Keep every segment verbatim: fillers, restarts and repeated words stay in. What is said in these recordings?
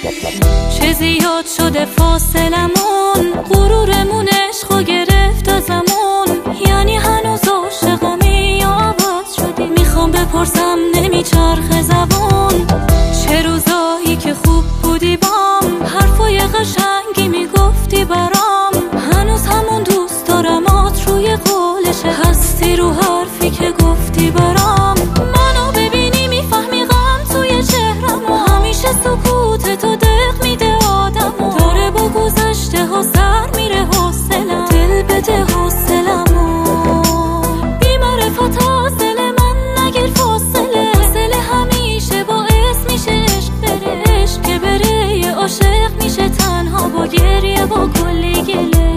چه زیاد شده فاصلمون، غرورمون عشقو گرفت ازمون. یعنی هنوز عاشقمی یا عوض شدی؟ میخوام بپرسم نمیچرخه زبون. چه روزایی که خوب بودی بام، حرفای قشنگی میگفتی برام. هنوز همون دوست دارمات روی قولشه، هستی رو حرفی که گفتی برام. منو ببینی میفهمی غم توی چهرم، و همیشه سکوت تو دق میده آدمو. داره با گذشته ها سر میره حوصلم، دل بده حوصلمو. بی معرفت حاصل من نگیر فاصله، فاصله همیشه باعث میشه عشق بره. عشق که بره یه عاشق میشه تنها، با گریه با کلی گله.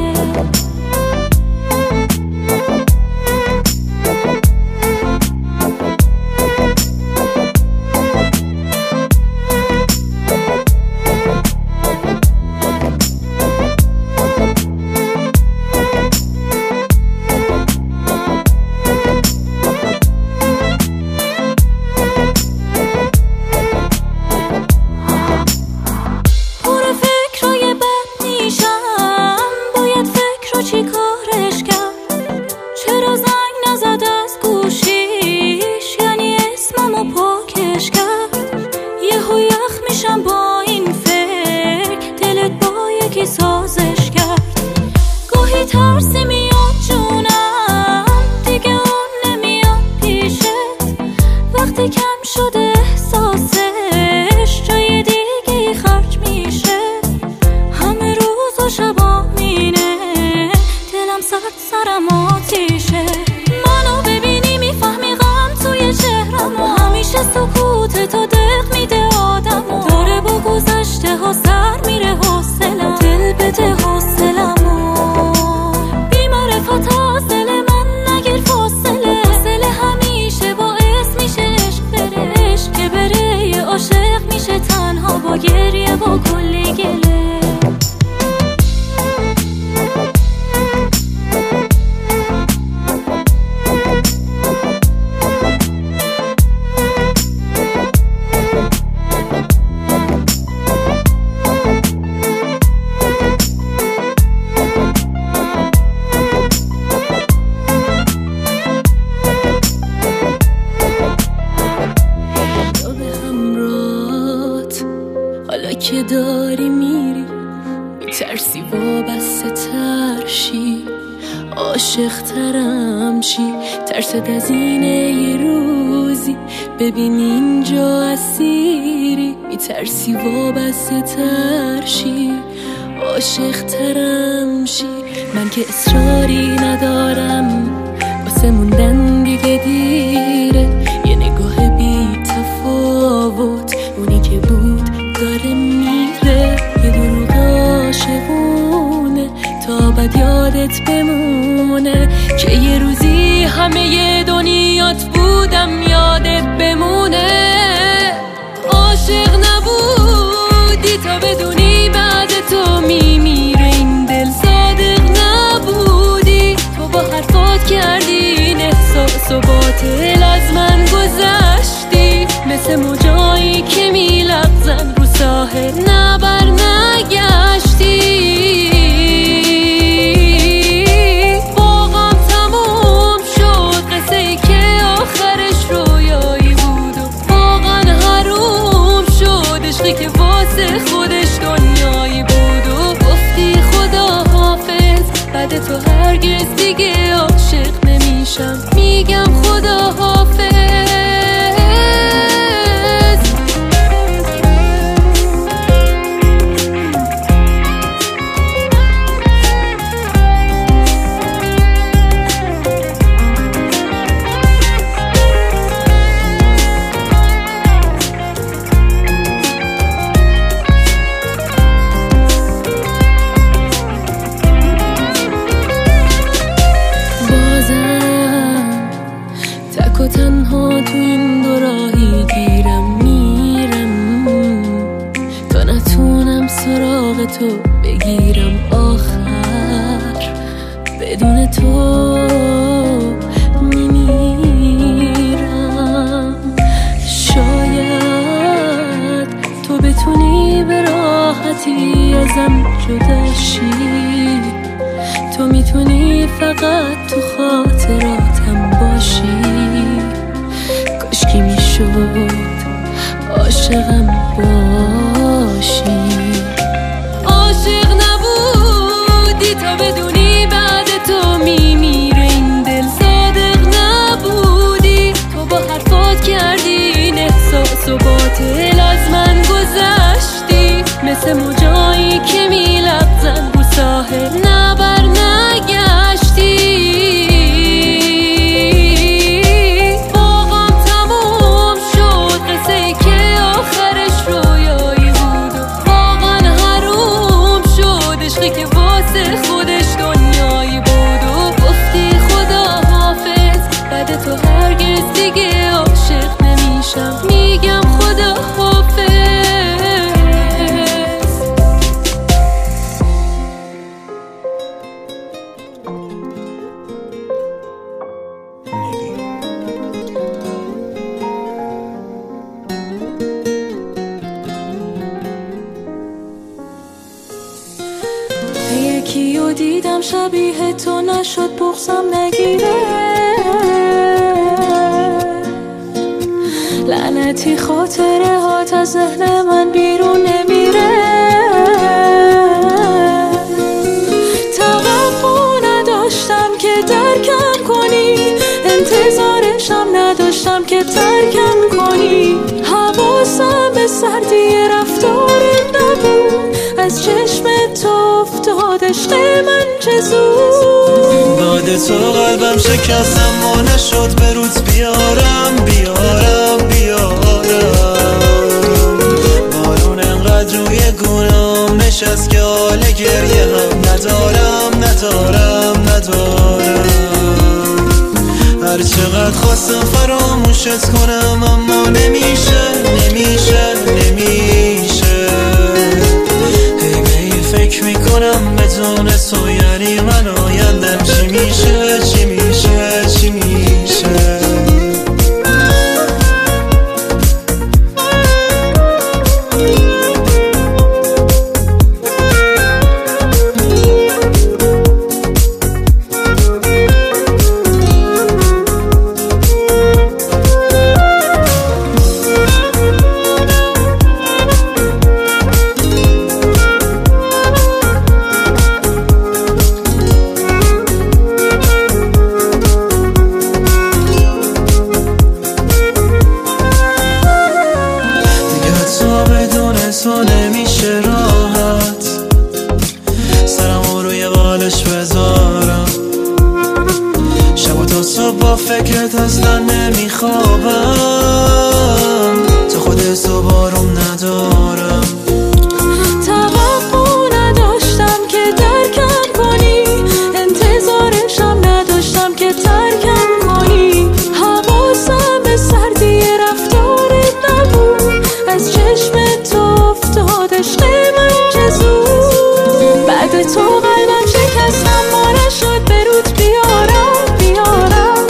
چی کارش کرد؟ چرا زنگ نزد از گوشیش؟ یعنی اسممو پاکش کرد. یهو یخ میشم با این فکر، دلت با یکی سازش کرد. گاهی ترسی میاد جونم، دیگه اون نمیاد پیشت. وقتی کم شده احساسش، جای دیگه خرج میشه. همه روز و شبا مینه، سرد سرم آتیشه. منو ببینی میفهمی غم توی چهرم، و همیشه سکوت تو دق میده آدمو. داره با گذشته ها سر میره حوصلم، دل بده حوصلمو. بی معرفت حاصل من نگیر فاصله، فاصله همیشه باعث میشه عشق بره. عشق که بره یه عاشق میشه تنها، با گریه با کلی گله. حالا که داری میری، میترسی وابسته تر شی، عاشق ترم شی. ترسد از اینه یه روزی ببین اینجا اسیری، میترسی وابسته تر شی، عاشق ترم شی. من که اصراری ندارم، واسه موندن دیگه دیره. یه نگاه بی تفاوت، اونی که بود داره میره. یه دروغ عاشقونه تا بعد یادت بمونه، که یه روزی همه دنیات بودم یادت بمونه. عاشق نبودی تا بدونی بعد تو میمیره این دل. صادق نبودی تو با حرفات کردی این احساس، و باطل از من گذشتی. مثل موجایی که میلغزن رو ساحل، نبر نگشتی. واقعا تموم شد قصه ای که آخرش رویایی بود، و واقعا حروم شد عشقی که واسه خودش دنیایی بود. و گفتی خدا حافظ، بعد تو هرگز دیگه عاشق نمیشم. میگم خدا حافظ. ساعتی ازم جدا شی، تو میتونی فقط تو خاطراتم باشی. کاشکی میشد عاشقم باشی. عاشق نبودی تا بدونی بعد تو میمیره این دل. صادق نبودی تو با حرفات کردی این احساس و باطل از من گذشتی. مثل موجایی که میلغزن رو ساحل نبر نگشتی. تو هرگز دیگه عاشق نمیشم، میگم خدا حافظ. یکیو دیدم شبیه تو نشد بغضم نگیره. لعنتی خاطره هات از ذهن من بیرون نمیره. توقع نداشتم که درکم کنی، انتظارشم نداشتم که ترکم کنی. حواسم به سردی رفتارت نبود، از چشم تو افتاد عشق من چه زود. بعد تو قلبم شکستم و نشد به روت بیارم بیارم بیارم. بارون انقدر روی گونام نشست که حال گریه هم ندارم ندارم ندارم. هر چقدر خواستم فراموشت کنم اما نمیشه نمیشه نمیشه. هی به این فکر میکنم بدون تو یعنی من آیندم چی میشه چی میشه چی میشه. تو نمیشه راحت سرمو روی بالش بذارم. شب و تا صبح با فکرت اصلا نمیخوابم. تو خودت تو بارم ندارم. توقع نداشتم که درکم کنی، انتظارشم نداشتم که ترکم کنی. حواسم به سردی رفتارت نبود، از چشم افتاد عشق من چه زود. بعد تو قلبم شکستم و نشد به روت بیارم بیارم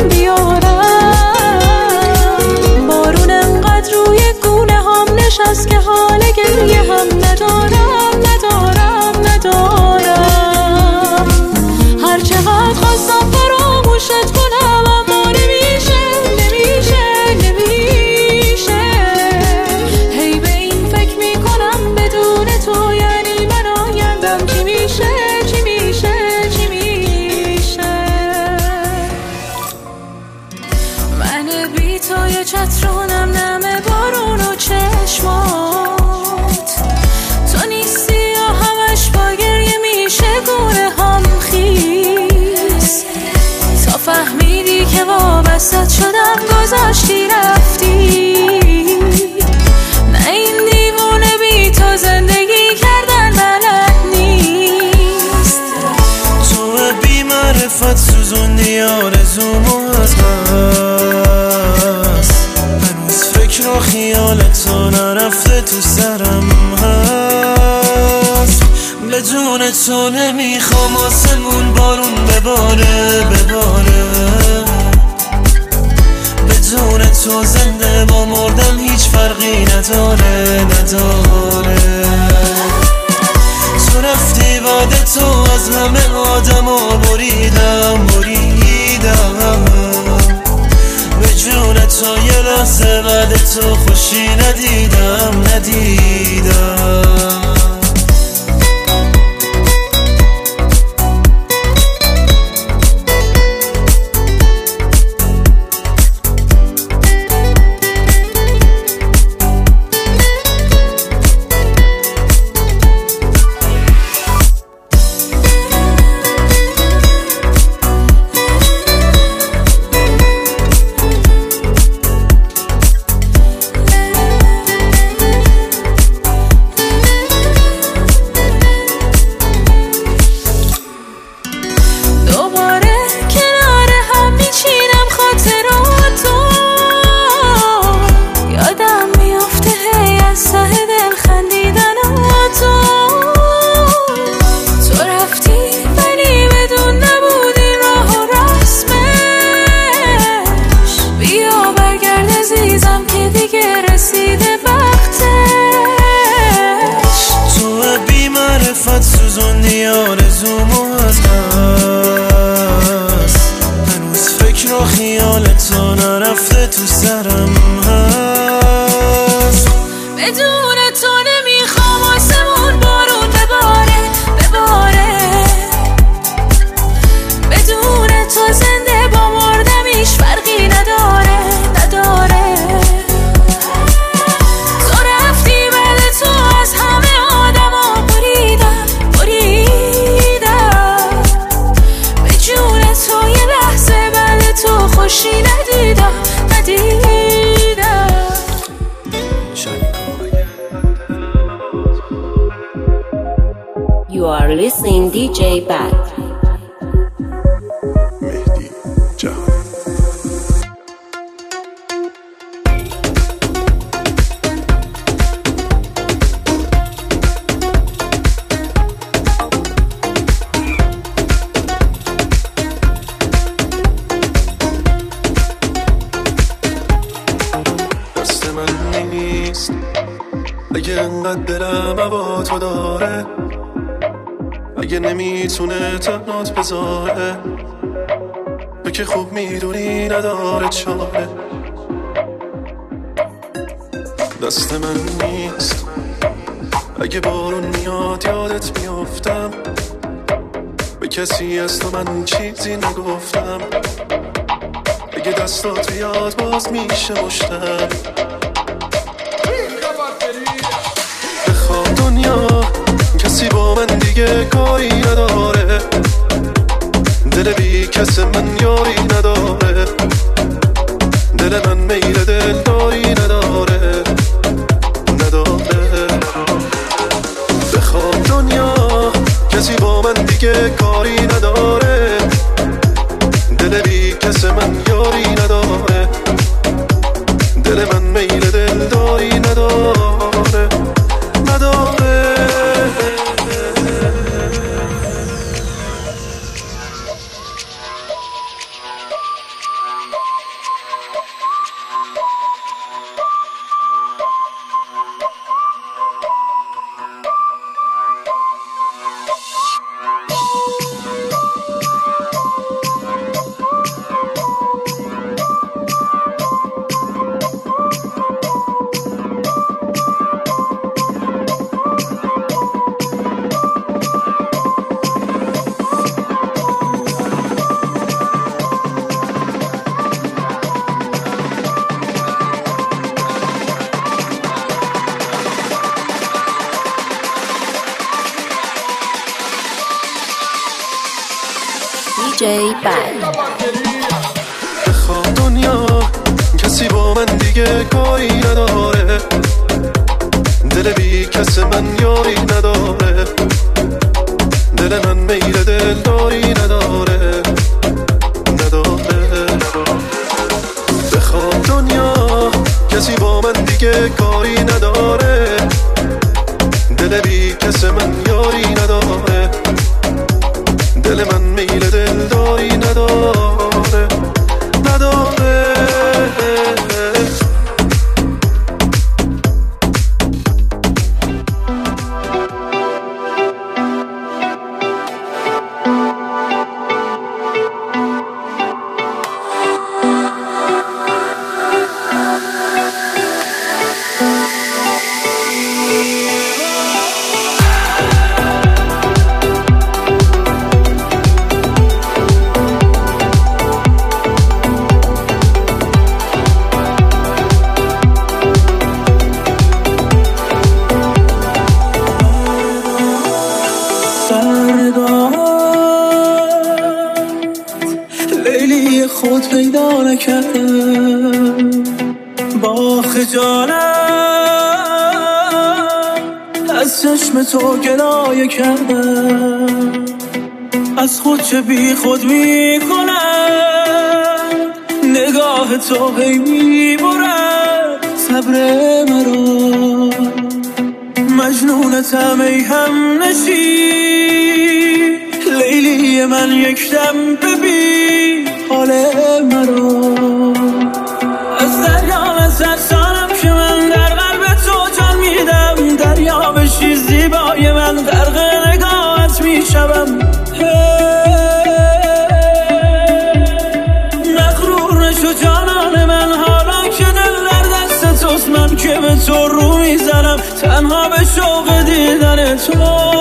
بیارم. بارون انقدر روی گونه هم نشست که حال گریه هم ندارم ندارم ندارم. هر چقدر خواستم فراموشت کنم اما نمیشه نمیشه نمیشه. هی به این فکر میکنم بدون تو یعنی من آیندم چی میشه چی میشه چی میشه. من بی تو یه چترونم نمه بارون و چشمات. تو نیستی و همش با گریه میشه گونه هم خیز. تا فهمیدی که وابستت شدم گذاشتی رفتی. نه این دیوونه بی تو زندگی کردن بلد نیست. تو بی معرفت سوزوندی آرزومو از بس. هنوز فکر و خیالت تو نرفته تو سرم هست. بدون تو نمیخوام آسمون بارون بباره بباره. بدون تو زنده با مردم هیچ فرقی نداره نداره. از همه آدم ها بریدم بریدم به جون تو یه لحظه بعد تو خوشی ندیدم ندیدم سوزوندی آرزومو از هست هنوز فکر و خیال تو نرفته تو سرم هست بدون تو نمیخوام آسمون بارون بباره بباره بدون تو زنده با مردم هیچ فرقی نداره نداره تو رفتی بعد تو از همه آدم ها بریدم بریدم به جون تو یه لحظه بعد تو خوشی ندیدم ندیدم. You are listening دی جی Bad. مهدی جهانی. دست من نیست اگه انقدر دلم هوا تو داره، اگه نمیتونه تنات بذاره، تو که خوب میدونی نداره چاره. دست من نیست اگه بارون میاد یادت میافتم، به کسی از تو من چیزی نگفتم، اگه دستات بیاد باز میشه مشتم. بخواه دنیا کسی با من دیگه کاری نداره، دل بی کس من یاری نداره، دل من میل دلداری نداره نداره. بخواه دنیا کسی با من دیگه کاری نداره، دل بی کس من یاری نداره، دل من میل دلداری نداره نداره. دی جی Bad. بخواه دنیا کسی با من دیگه کاری نداره، دل بی کس من یاری نداره، دل من میل دلداری نداره نداره. بخواه دنیا کسی با من دیگه کاری نداره، دل بی کس من یاری نداره، دل من میل دلداری نداره نداره. کردم با خجالت از چشم تو گلایه کردم از خود چه بی خود می کنم نگاه تو هی می برد صبر مرا مجنونتم ای هم نشی لیلی من یک دم ببین حال مرا از دریا نترسانم که من در قلب تو جان میدم دریا بشی زیبای من غرق نگاهت میشوم مغرور نشو جانان من حالا که دل در دست توست من که به تو رو میزنم تنها به شوق دیدن تو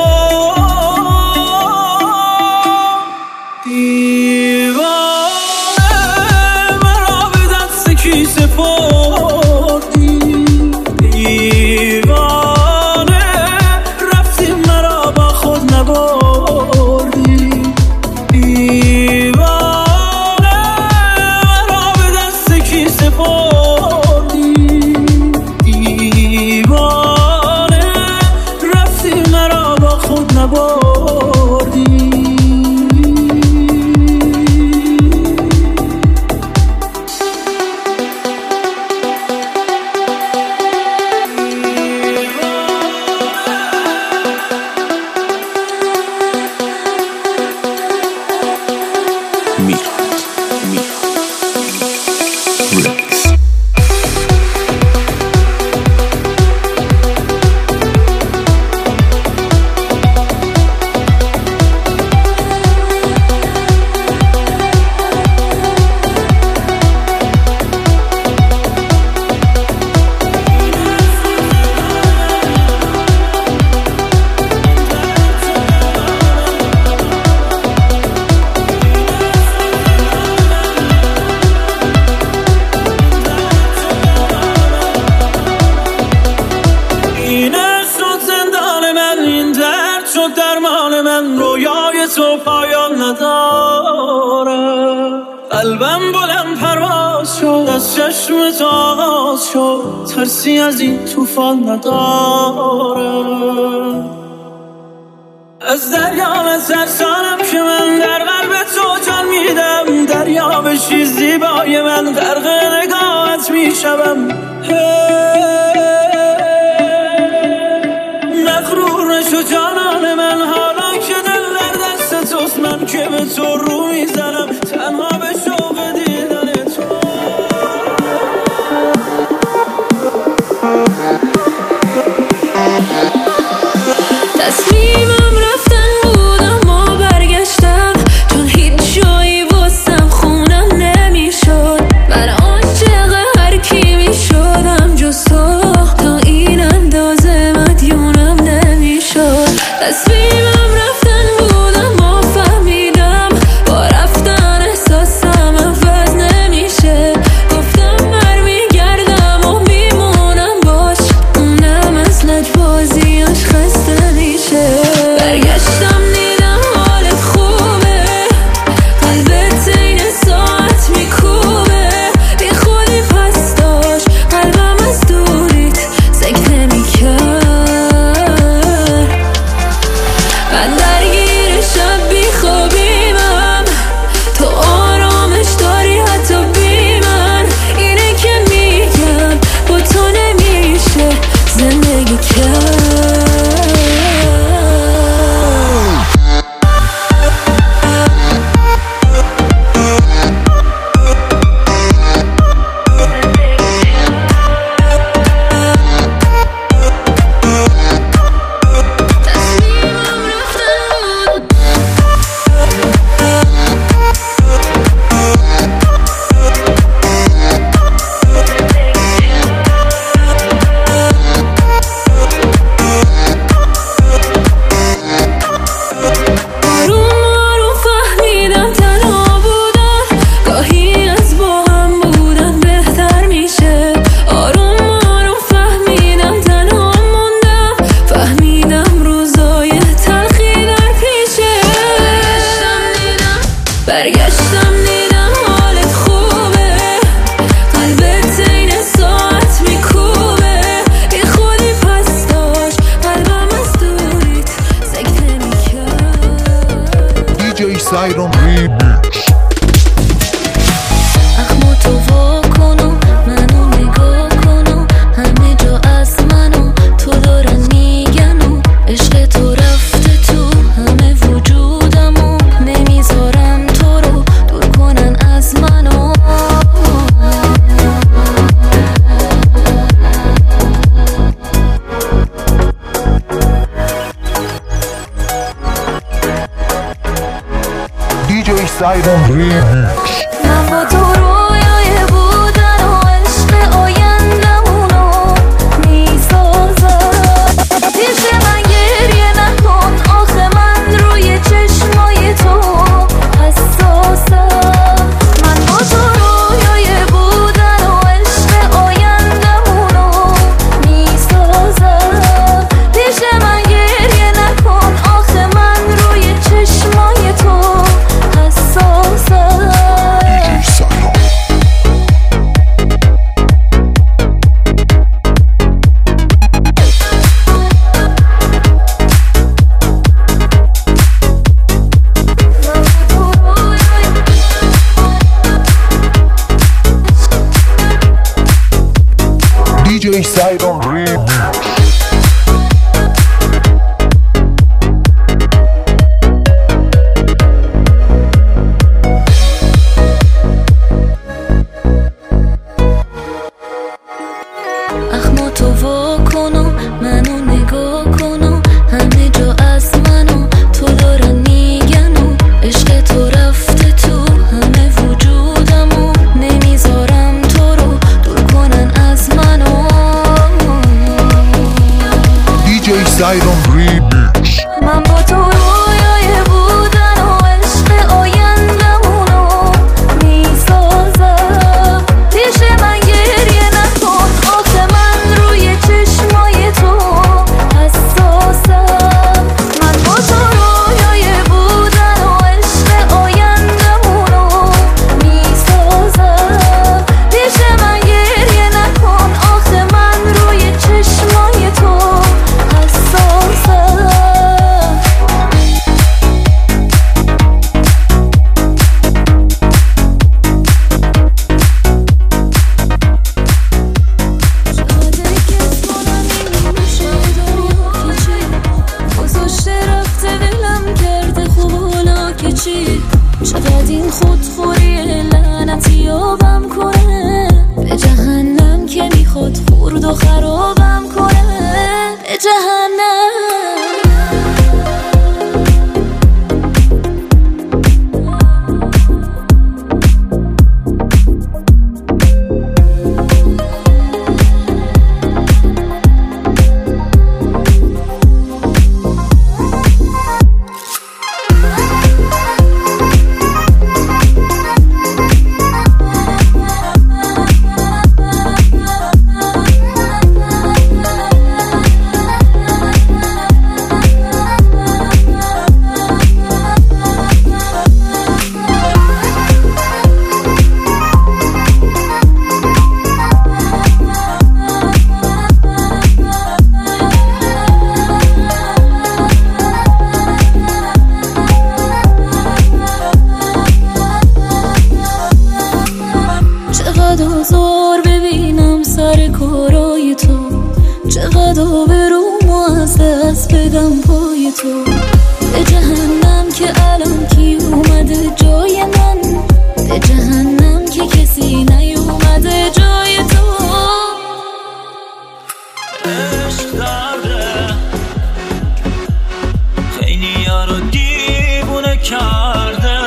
قلبم بلند پرواز شد از چشم تو آغاز شد ترسی از این طوفان ندارم از دریا نترسانم که من در قلب تو جان میدم دریا بشی زیبای من غرق نگاهت میشوم مغرور نشو جانان من حالا که دل در دست توست من که به تو رو میزنم تنها به شوق دیدن تو تصمیمم رفتن بود اما برگشتم چون هیچ جایی واسم خونم نمیشد من عاشق هر کی میشدم جز تو تا این اندازه مدیونم نمیشد تصمیمم رفتن بود اما فهمیدم با رفتن احساسم عوض نمیشه گفتم برمیگردم و میمونم باش اونم از لجبازیاش خسته میشه Siron Remix. اخمو تو وا کن و منو نگاه کن و همه جا از منو تو دارن میگن و عشق تو رفته تو همه وجودم و نمیذارم تو رو دور کنن از منو. دی جی Siron Remix. من با تو رویای بودن و عشق آیندمونو میسازم. پیش من گریه نکن آخه من روی چشمای تو حساسم. من با تو رویای بودن و عشق آیندمونو میسازم. پیش من گریه نکن آخه من روی چشمای تو حساسم. دی جی Siron Remix. اخمو تو وا کن و منو نگاه کن و همه جا از منو تو دارن میگن و عشق تو رفته تو همه وجودم و نمیذارم تو رو دور کنن از منو. دی جی Siron Remix. من با تو رویای بودن و عشق آیندمونو میسازم. پیش من گریه نکن آخه من روی چشمای تو حساسم. من با تو رویای بودن و عشق آیندمونو میسازم. پیش من گریه نکن آخه من روی چشمای تو حساسم. چقدر این خودخوری لعنتی یابم کنه به جهنم که میخواد خورد و خرابم کنه به جهنم. چقدر زور ببینم سر کارای تو، چقدر برم و از دست بدم پای تو به جهنم که الان کی اومده جای من، به جهنم که کسی نیومده جای تو. عشق داره خیلی ها رو دیوونه کرده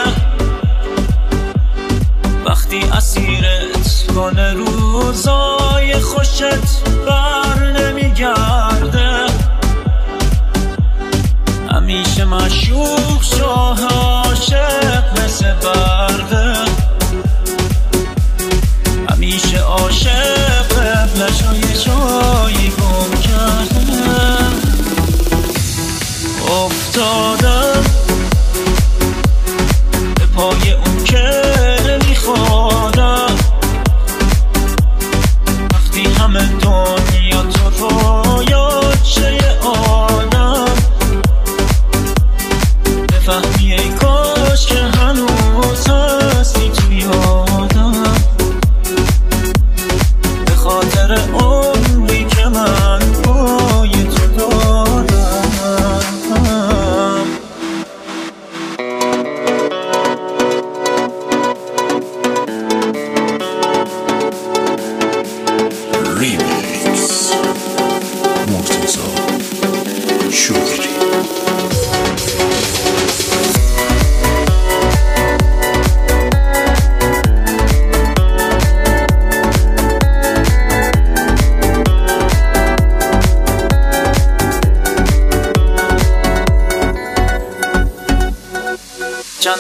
وقتی اسیرت کنه روزای خوشت بر نمیگرده همیشه مشوق شاه عاشق مثل برده همیشه عاشق قبلشای جایی گم کرده افتادم به پای اون که نمیخوادم وقتی همه دنیا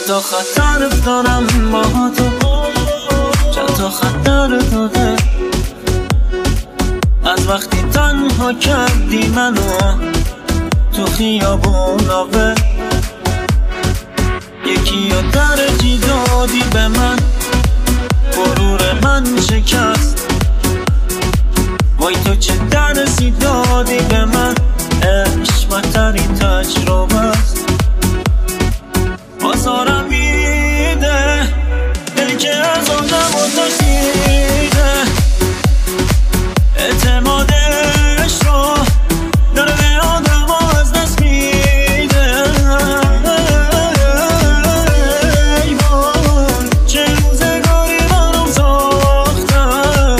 چند تا خطر دارم با تو، چند تا خطر داده از وقتی تنها کردی منو تو خیابون آوه. یکی رو درجی دادی به من، غرور من شکست. وای تو چه درسی دادی به من، عشق بدترین تجربه است. بازارم میده دلی که از آدم آتشیده، اعتمادش رو داره به آدم ها از دست میده. ای وای چه روزگاری منو ساختن،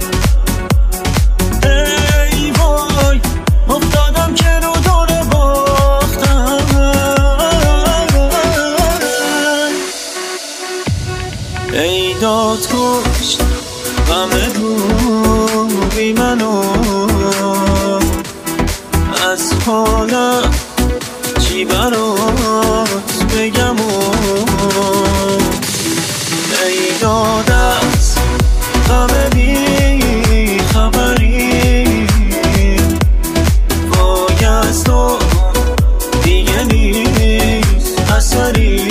ای وای افتادم که رو دور باختم. ای داد کشت غم دوری منو، از حالم چی برات بگم و ای داد از غم بی خبری، وای از تو دیگه نیست اثری.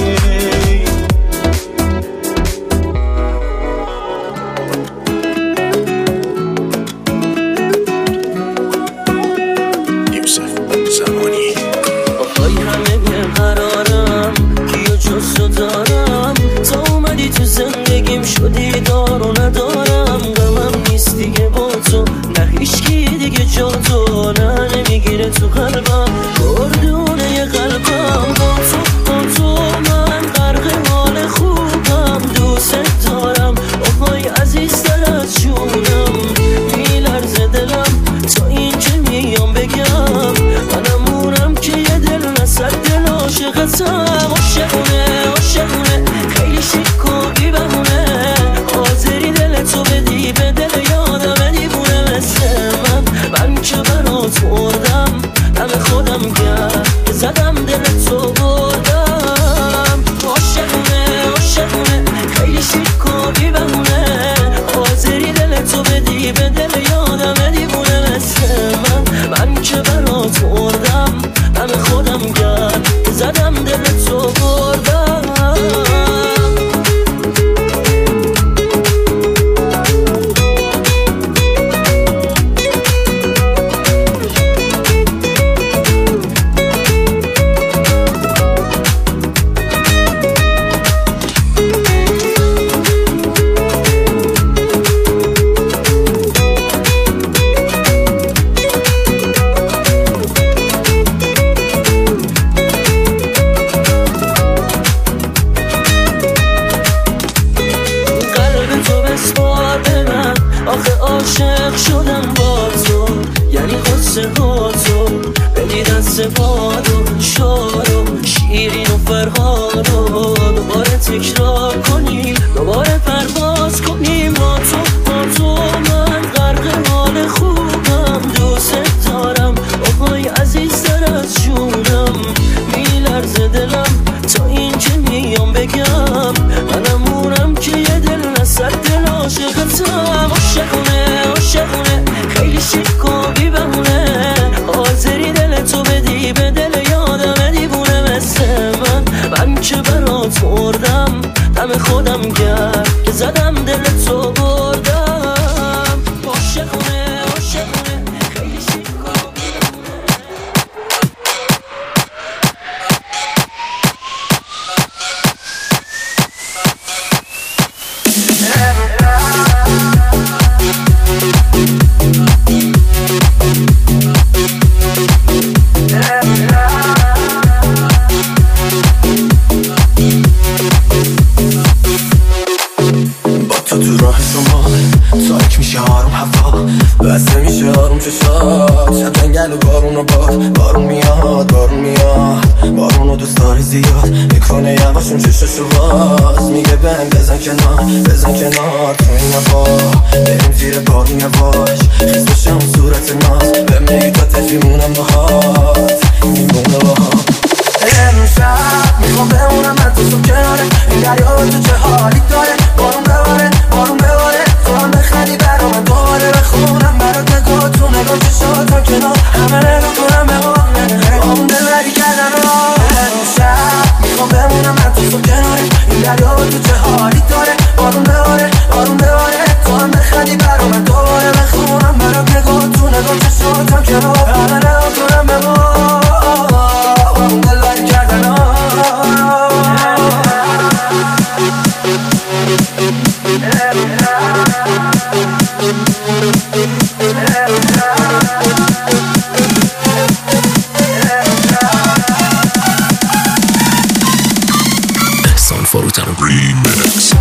شدی دار و ندارم، غمم نیست دیگه با تو، نه هیچکی دیگه جا تو، نه نمیگیره تو قلبم گردونه قلبم. با تو با تو من غرق حال خوبم، دوست دارم آهای عزیزتر از جونم. میلرزه دلم تا این که میام بگم، منمونم که یه دل نصد دل عاشقتم. عاشقونه عاشقونه خیلی شیک و بی بهونه، حاضری دل تو بدی به دل یادم دیوونه مثل من. من که برات مردم دم خودم گرد زدم دل تو بردم. عاشقونه عاشقونه خیلی شیک و بی بهونه، حاضری دل تو بدی به دل یادم دیوونه مثل من. من که برات مردم دم خودم گرد زدم دل تو بردم. عاشق شدم با تو یعنی قصه با تو، بدی دست بادو شارو شیرین و فرهادو دوباره تکرار کنیم، دوباره پرواز کنیم. با تو با تو من غرق حال خوبم، دوست دارم آهای عزیزتر از جونم. میلرزه دلم تا این که میام بگم، منمونم که یه دل نصد دل عاشقتم. عاشقونه عاشقونه خیلی شیک و بی بهونه، حاضری دل تو بدی به دل یادم دیوونه مثل من. من که برات مردم دم خودم گرد که زدم دل تو بردم. عاشقونه عاشقونه خیلی شیک و بی بسته میشه آروم چشات، شب جنگل و بارون و باد، بارون میاد بارون میاد، بارون و دوست داری زیاد، میکنه یواشون چششو باز، میگه بهم بزن کنار بزن کنار تو این هوا، بریم زیر بارون یواش خیز بشه اون صورت ناز، بهم میگی تا تجیمونم باهات میمونه باهات. امشب میخوام بمونم من تو چشاتم کنار همه نگاه کنم به ما اون دلبری کردن رو امشب میخوام بمونم من تو صبح کناره این دریا تو چه حالی داره بارون بباره بارون بباره تو هم بخندی برا من دوباره بخونم برات نگاه تو نگاه چشاتم کنار همه نگاه کنم به ما اون دلبری کردن رو Son Forutano Remix.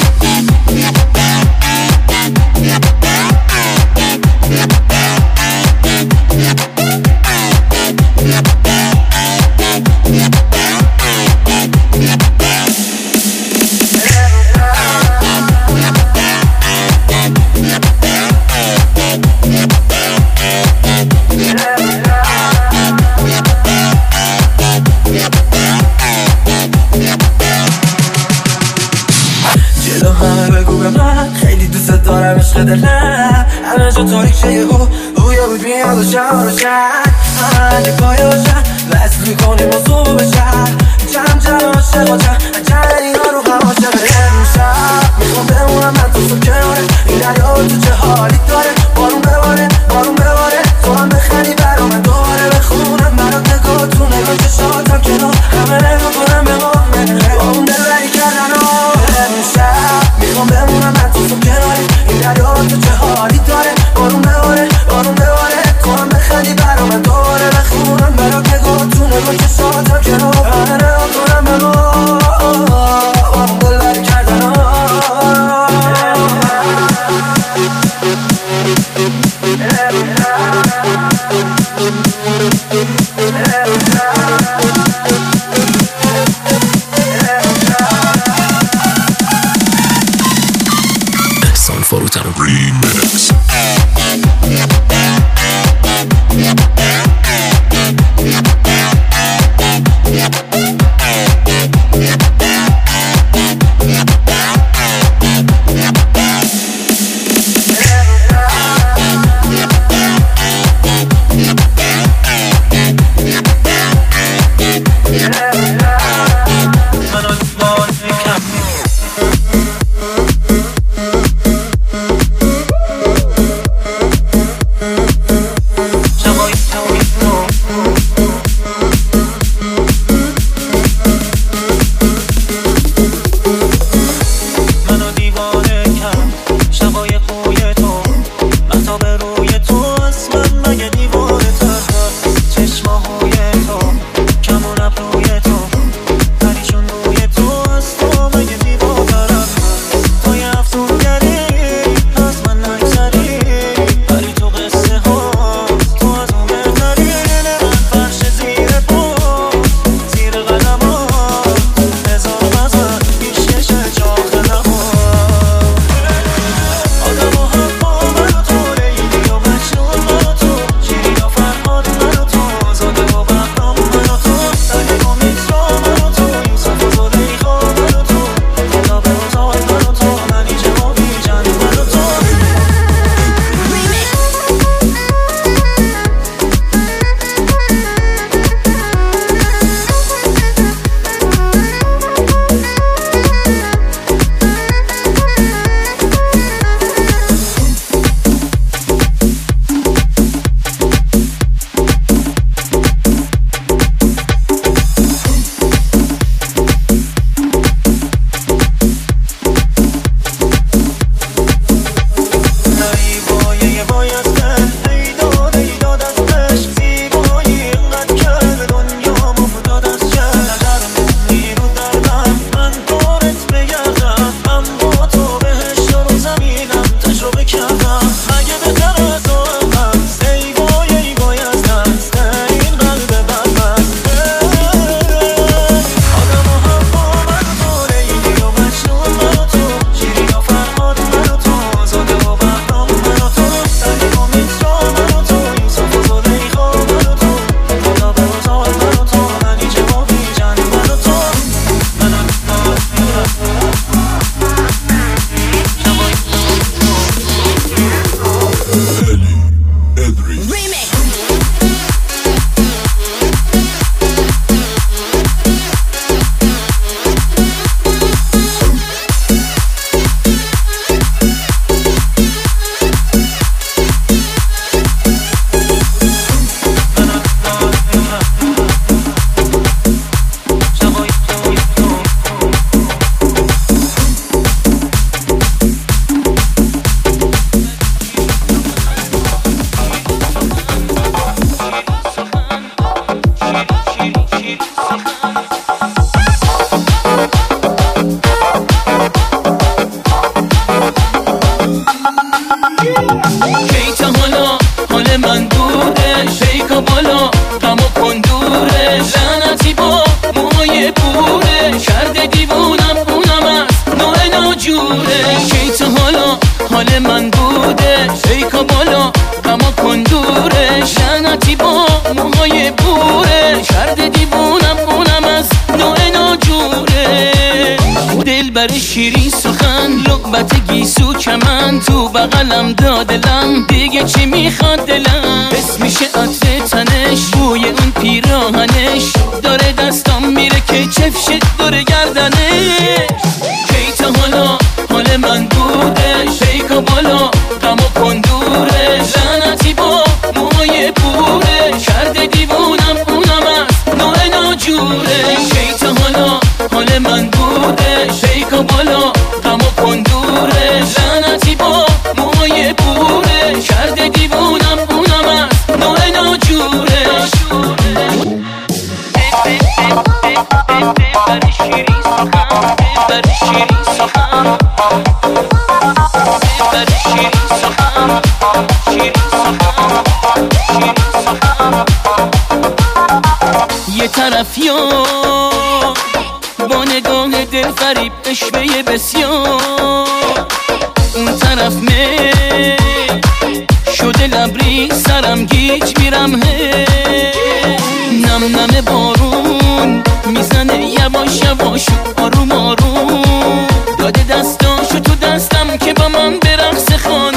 عشق دلم همه جا تاریک شه او بویا بود میاد و شهر و شهر همه پای باشن وصل میکنیم و صبح بشن جمع جمع عاشق و جمع جمع اینا رو هوا شب امشب میخوام بمونم من تو صبح کناره این دریا تو چه حالی داره بارون بباره بارون بباره تو هم بخندی برا من دوباره بخونم برات نگاه تو نگاه چشاتم کنار همه نگاه کنم به ما با اون دلبری کردن رو امشب میخوام بمونم من تو صبح کناره این دریا تو چه حالی داره بارون بباره بارون بباره تو هم بخندی برا من دوباره بخونم برات نگاه تو نگاه چشاتم کنار همه نگاه کنم به ما با اون دلبری کردن رو Son Forutano Remix. بودش شیکا بالا غم و کندورش لعنتی با موهای بورش کرده دیوونم اونم از نوع ناجورش کی تا حالا حال من بوده شیکا بالا غم و کندورش لعنتی با موهای بورش کرده دیوونم اونم از نوع ناجورش دل بر شیرین سخن لعبت گیسو کمن تو بغلم دادلم دیگه چی میخواد دلم اسمشه عطر تنش بوی اون پیراهنش داره دستام میره که چفشه داره گردنش کی تا حالا حال من بوده شیکا بالا غم و کندورش لعنتی با موهای بورش کرده دیوونم اونم از نوع ناجورش کی تا حالا حال من بوده شیکا بالا غم و کندورش لعنتی با موهای بورش کرده دیوونم اونم از نوع ناجورش بر شیرین سخن بر شیرین سخن بر شیرین سخن شیرین سخن شیرین سخن یه طرف یا با نگاه دل فریب اشوه بسیار اون طرف می شده لبری سرم گیج میرم هی نم نم بارون میزنه یواش یواش آروم آروم داده دستاشو تو دستم که با من برقص خانه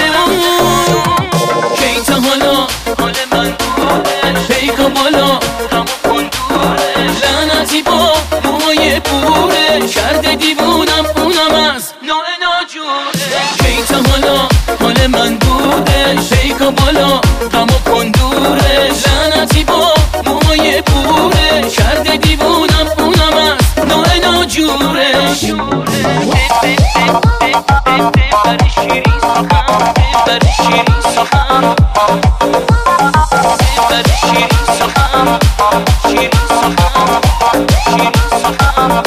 کی تا حالا حال من بوده شیکا بالا غم و کندورش لعنتی با موهای بورش کرده دیوونم اونم از نوع ناجورش کی تا حالا حال من بوده شیکا بالا غم و کندورش لعنتی با موهای بورش کرده دیوونم اونم از نوع ناجورش بر شیرین سخن بر شیرین سخن بر شیرین سخن شیرین سخن شیرین سخن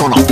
Sona.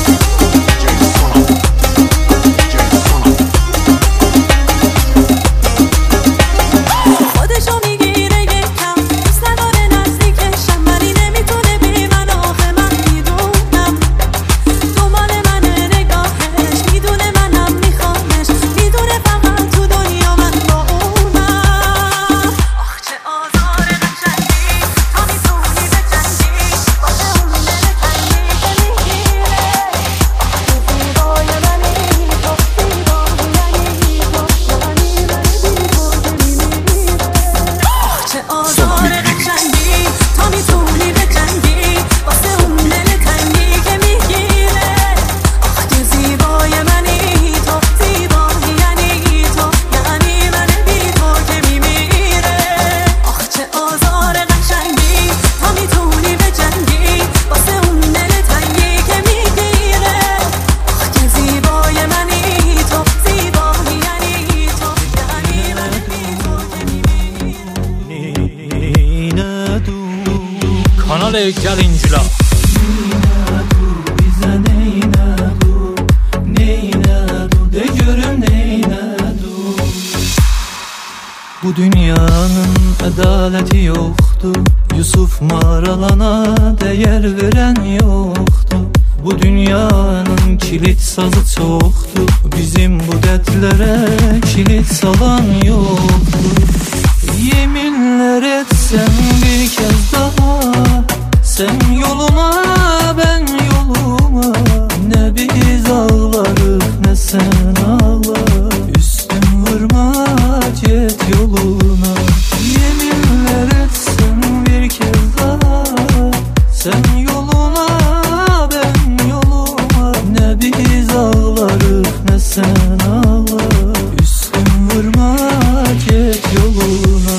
کانال گرینجلا Bu dünyanın ədaleti yoxdur, Yusuf maralana dəyər verən yoxdur. Bu dünyanın kilit sazı çoxdur, bizim bu dərdlərə kilit salan yoxdur. Yeminlər etsəm bir kez daha, sen yoluma ben yoluma, ne biz ağlarıq ne sen ağla. Üstüm vurma get yoluna. Yeminlər etsəm bir kez daha, sen yoluna ben yoluma, ne biz ağlarıq ne sen ağla. Üstüm vurma get yoluna.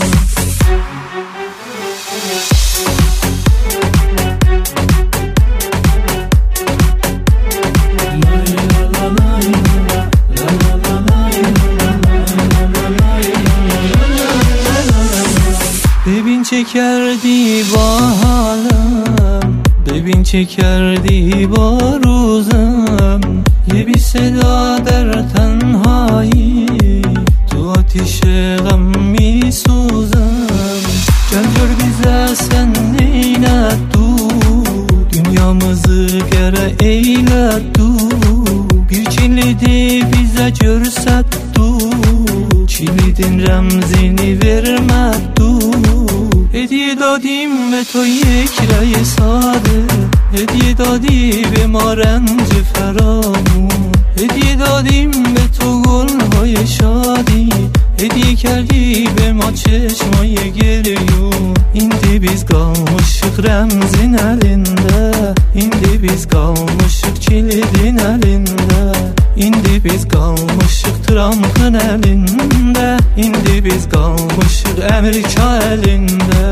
Bebin çekerdi bahalım, bebin çekerdi baruzum. Ye bir seda der tenhayi, tu ateşe gammi suzum. Gel gör bize sen neylettu, dünyamızı gere eylettu. Bir kilidi bize görsettu, kilidin remzini vermettu. Hediye dadim ve to یک رأی ساده، هدیه دادی به ما رنج فرامون. هدیه دادیم به تو گلهای شادی، hediye geldi be ma çeşmeye geliyor. İndi biz kalmışık Remzin elinde, İndi biz kalmışık kilidin elinde, İndi biz kalmışık Trump'ın elinde, İndi biz kalmışık Amerika elinde.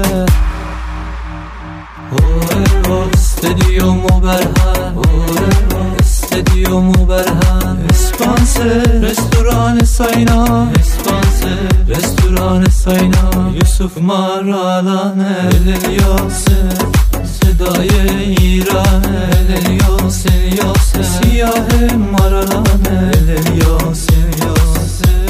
Oh, oh, istediyomu berhan, oh, istediyomu berhan. Espanse, restoranı sayna, Espanse, restoranı sayna. Yusuf maralane, elin yasen, sedayı İran, elin yasen, yasen. Siyahı maralane, elin yasen, yasen.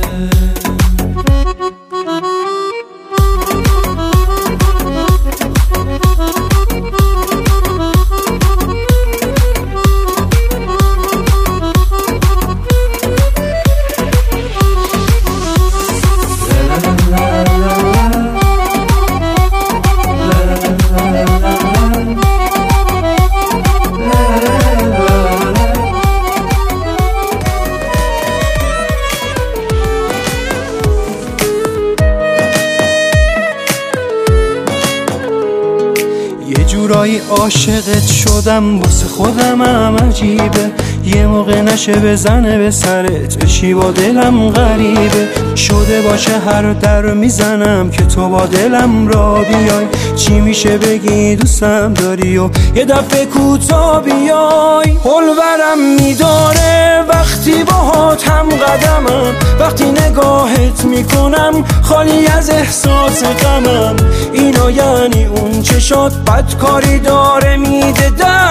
جورایی عاشقت شدم واسه خودم هم عجیبه یه موقع نشه بزنه به سرت بشی با دلم غریبه شده باشه هر در میزنم که تو با دلم را بیای چی میشه بگی دوستم داری و یه دفعه کوتا بیای حلورم میداره وقتی باهات هم قدمم وقتی نگاهت میکنم خالی از احساس غمم. اینا یعنی اون چشات بدکاری داره میده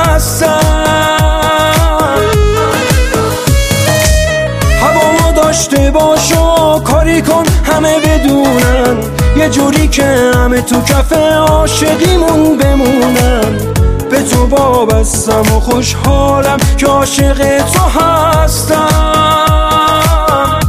دستم. هوامو داشته باش و کاری کن همه بدونن، یه جوری که همه تو کف عاشقیمون بمونن. به تو وابستم و خوشحالم که عاشق تو هستم.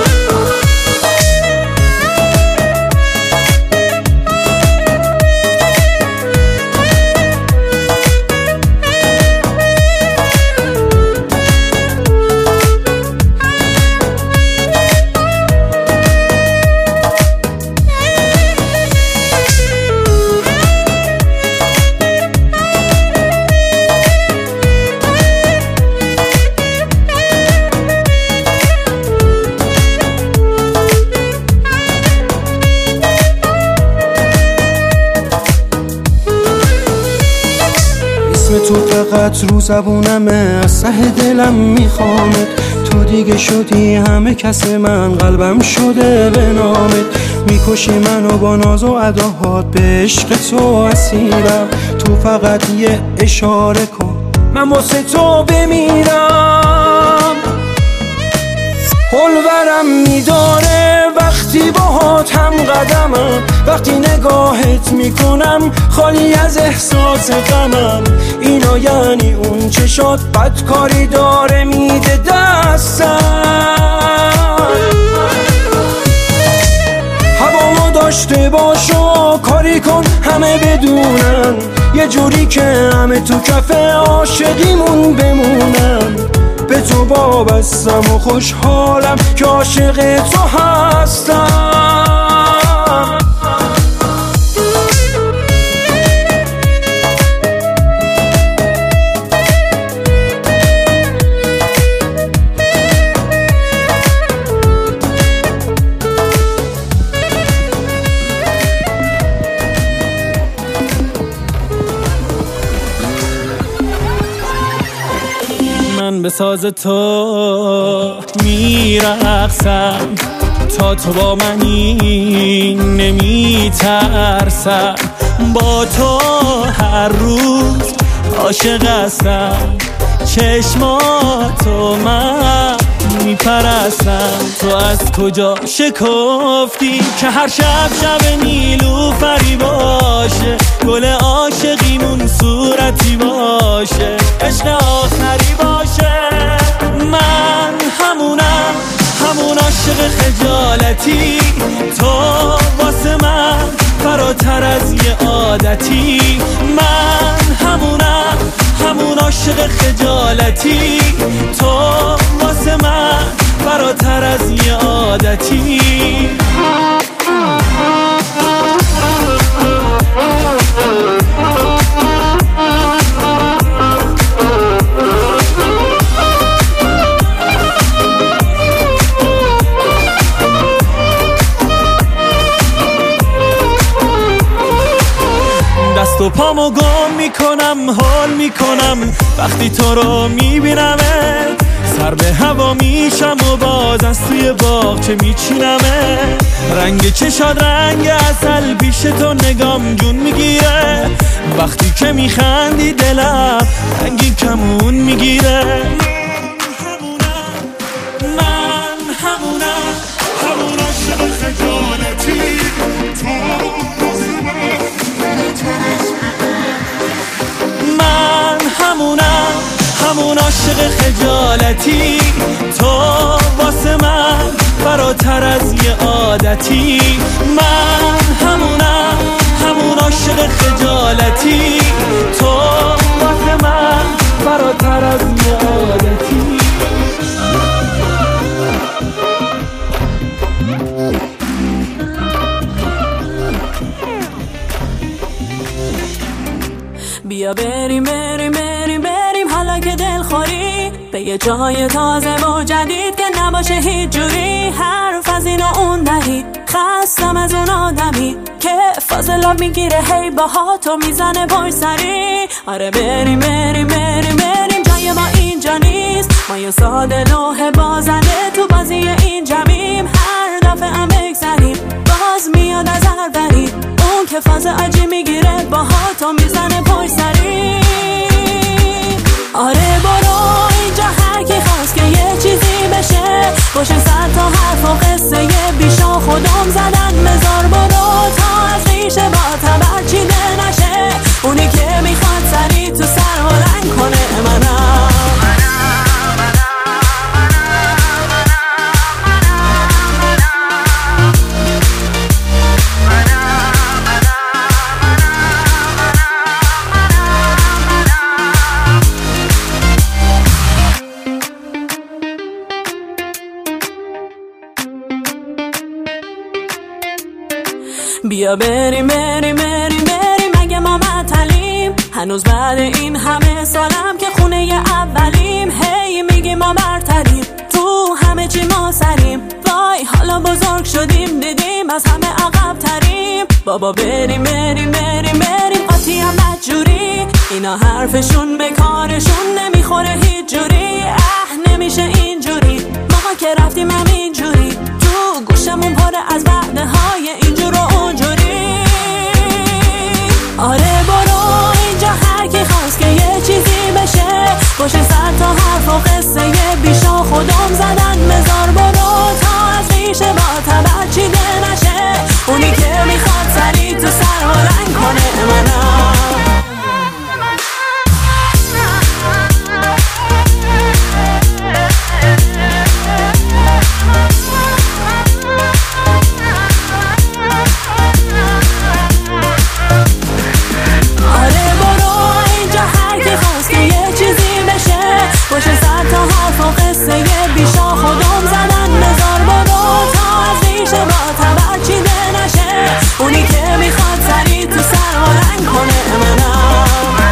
تو فقط رو زبونمه، از ته دلم میخوامت. تو دیگه شدی همه کس من، قلبم شده به نامت. میکشی منو با ناز و اداهات، به عشق تو اسیرم. تو فقط یه اشاره کن من واسه تو بمیرم. حلورم میداره وقتی باهات هم قدمم، وقتی نگاهت میکنم خالی از احساس غمم. اینا یعنی اون چشات بدکاری داره میده دستم. هوامو داشته باش و کاری کن همه بدونن، یه جوری که همه تو کف عاشقیمون بمونن. به تو وابستم و خوشحالم که عاشق تو هستم. من به ساز تو میرقصم، تا تو با منی نمیترسم. با تو هر روز عاشق هستم، چشماتو من میپرستم. تو از کجا شکفتی که هر شب شب نیلوفری باشه، گل عاشقیمون صورتی باشه، عشق آخری باشه. من همونم، همون عاشق خجالتی، تو واسه من فراتر از یه عادتی. من همونم، همون عاشق خجالتی، تو واسه من فراتر از یه عادتی. دست و پامو گم میکنم، حال میکنم وقتی تو رو میبینمت. سر به هوا میشم و باز از توی باغچه میچینمه. رنگ چشاد رنگ عسل، پیش تو نگام جون میگیره. وقتی که میخندی دلم رنگی کمون میگیره. من همونم، همون عاشق خجالتی، من همونم، همون عاشق خجالتی، تو واسه من فراتر از یه عادتی. من همونم، همون عاشق خجالتی، تو واسه من فراتر از یه عادتی. بیا بریم بریم بریم بریم حالا که دلخوری، به یه جای تازه و جدید که نباشه هیچ جوری. حرف از این و اون دهی، خستم از اون آدمی که فاضلاب میگیره هی باها تو میزنه بای سری. آره بریم بریم بریم بریم جای ما اینجا نیست، ما یه ساده لوح بازنده تو بازی این جمعیم، هر دفعه هم بگذریم باز میاد از هر بری، اون که فاز عجی میگیره باها تو میزنه پشت سری. آره برو اینجا هر کی خواست که یه چیزی بشه، باشه صد تا حرف و قصه یه بیشا خودم زدن مزار. برو تا از ریشه با تبر چیده نشه، اونی که میخواد سری تو سر و رنگ کنه منم. بیا بریم بریم بریم بریم اگه ما معطلیم، هنوز بعد این همه سالم که خونه ی اولیم. هی میگیم ما برتریم تو همه چی ما سریم، وای حالا بزرگ شدیم دیدیم از همه عقب تریم. بابا بریم بریم بریم بریم قاطی هم بدجوری، اینا حرفشون به کارشون نمیخوره هیچ جوری. اه نمیشه اینجوری، ما که رفتیم هم اینجوری، تو گوشمون پره از وعده های اینجور و اونجوری. آره برو اینجا هر کی خواست که یه چیزی بشه، باشه صد تا حرف و قصه یه بیشا خودم زدن مزار. برو تا از ریشه با تبر چیده نشه، اونی که میخواد سری تو سر و رنگ کنه منم. باشه صد تا حرف و قصه یه بیشا خودم زدن مزار. برو تا از ریشه با تبر چیده نشه، اونی که میخواد سری تو سر و رنگ کنه منم.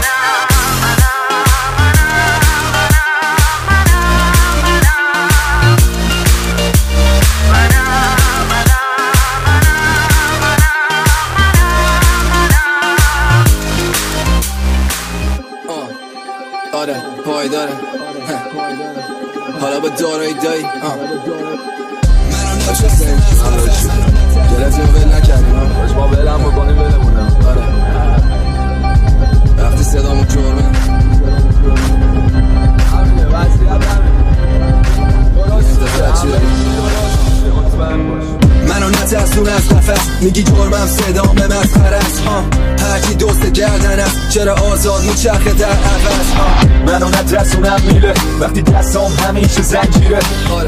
آره پایداره حالا با دارایی دایی منو نچسته گرفتیم و ول نکردیم، ما ولم بکنیم ولمونم. آره وقتی صدامون جرمه همینه وضعیت همینه. منو نترسون از نفس، میگی جرمم صدام مسخره است. هرکی دوست گردن است، چرا آزاد میچرخه در عوض. منو نترسونم میره وقتی دستام همیشه زنجیره.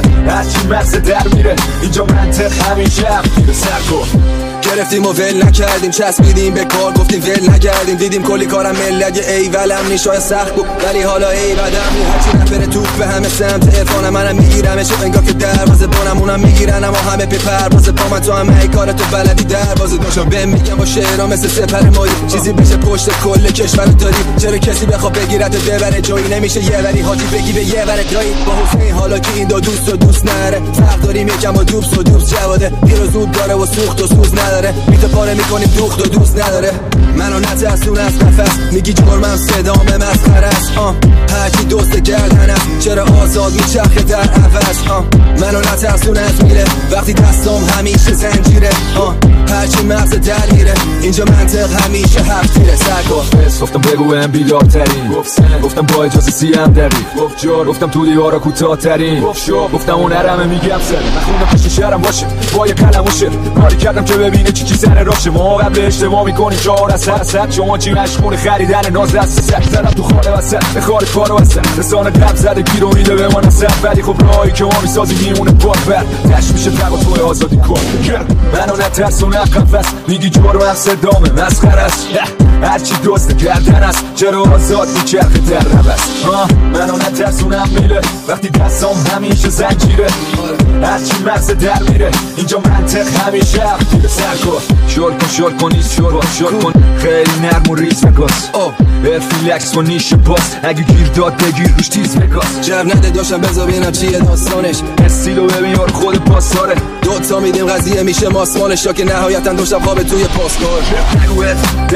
هرچی مغز در میره اینجا منطق همیشه افگیره. سر کن گرفتیم و ول نکردیم، چسبیدیم به کار گفتیم ول نگردیم. دیدیم کلی کارم مل اگه ای ولم نیشای سخت بود ولی حالا ای بدم نی. هرچی نفره توپ به همه سمت ارفانم منم میگیرم چه انگار که دروازه بانم اونم میگیرن، اما همه پی پرواز با من تو هم ای کار تو بلدی دروازه داشتم بهم میگم با شعرها مثل سپر مایی چیزی بشه پشت کل کشور داری. چرا کسی بخواد بگیرت ببره جایی نمیشه یه وری حاجی بگی به یه وره دایی. با حسین حالا که این دو دوست و دوست نره فرق داریم یکم با دوبس و دوبس جواده. پیر و زود داره و سوخت و سوز نداره، میت پاره میکنیم دوخت و دوست نداره. منو نترسون از نفس، میگی جرمم صدام مسخره است. هرکی دوست گردن است، چرا آزاد میچرخه در عوض. منو نترسون از میره وقتی دستام همیشه زنجیره. هرچی مغز در میره اینجا منطق همیشه هفتیره. سرکن گفتم بگو هم بیدارترین، گفتم با اجازه سیم داری، گفتم تو دیوارا کوتاه ترین، گفتم اون نرمه میگم سر نخوندم پشت شهرم باشه با یه کلم و شعر کاری کردم که ببینه چی چی سر راشه. ما قبل اشتباه میکنیم چهار از هر صد، شما چی مشغول خریدن ناز دست سر زدم تو خانه وسط به خار کارو وسط. رسانه دب زده گیر و میده به ما نصد، ولی خب راهی که ما میسازی میمونه بار بر تش میشه تقا توی آزادی کن. منو نترسون قفس، میگی جارو هم صدامه مسخره است. هرچی دوست کردن است، چرا آزاد میچرخه در روست. منو نترسونم میله وقتی دستام همیشه زنجیره. هرچی مغز در میره اینجا منطق همیشه افتیره. سر کن شل کن شل کن نیست شل کن شل کن خیلی نرم و ریز بگاز. ریلکس و نیشه باز اگه گیر داد بگیر روش تیز بگاز. جب نده داشتم بذار ببینم چیه داستانش، استیلو ببین یار خود پاساره. دوتا میدیم قضیه میشه ماسمالش، تا که نهایتا دوشم خواب توی پاسکار. نگوید دن در و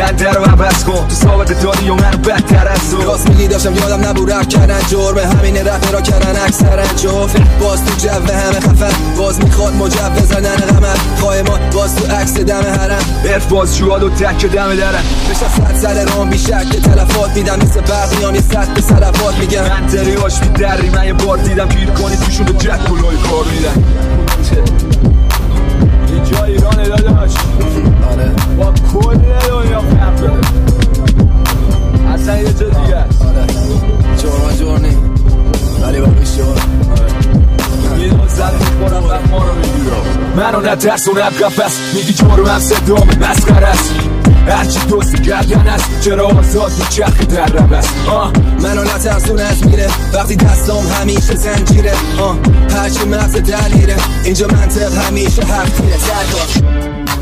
عوض کن تو سابقه داری و منو بدتر از تو راست میگی داشتم یادم نبود رفت کردن جرمه همین رفت را کردن اکثرا جفت باز تو جو همه خفن باز میخواد مجوز زدن قمر قایمات باز تو عکس دم حرم برف باز جوال و تک دم درم بشم صد سر رام بیشک که تلفات میدم مثل برقیام یه صد به سلفات میگم من تریاش بیدری من یه بار دیدم گیر کنی توشون رو جک کلوی کار میدن اینجا ایرانه داداش آره با کل دنیا فرق داره اصلا یه جا دیگه است آره جرما جرنی ولی با بیشتر یه دو زد میخورم بعد ما رو میگیرم منو نترسونه قفص میگی جرمم صدام مسخره است هرچی دوستی گردن است چرا آزاد میچرخی در رم است منو نترسونه از میره وقتی دستام همیشه زنجیره هرچی مغز دلیره اینجا منطق همیشه حق تیره